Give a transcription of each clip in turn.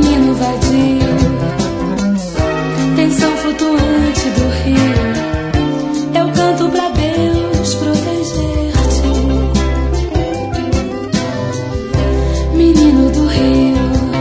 menino vadio, tensão flutuante do rio. Eu canto pra Deus proteger-te, menino do rio.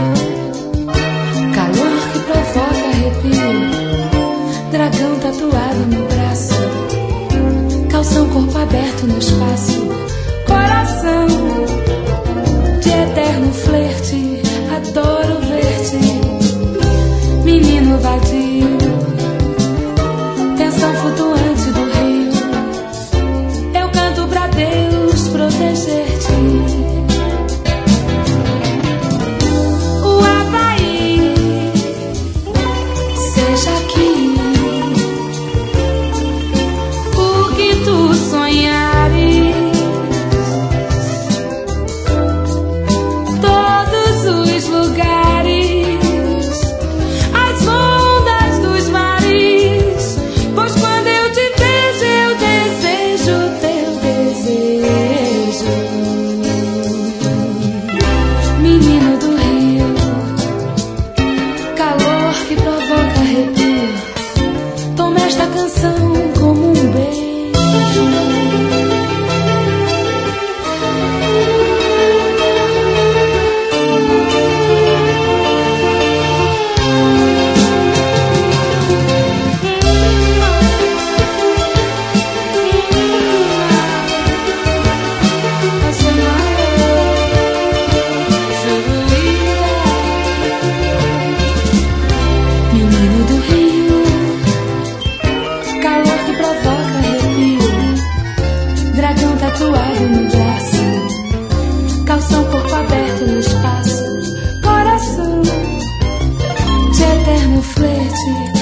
Calor que provoca arrepio, dragão tatuado no braço, calção corpo aberto no espaço, coração de eterno flerte. Adoro ver-te, menino vadio, tensão flutuante do rio. Eu canto pra Deus proteger-te. O Havaí, seja aqui o que tu sonhares. Todos os lugares, as ondas dos mares, pois quando eu te vejo eu desejo teu desejo. Menino do rio, calor que provoca arrepio, toma esta canção como um beijo. Menino do rio, calor que provoca arrepio, dragão tatuado no braço, calção corpo aberto no espaço, coração de eterno flerte.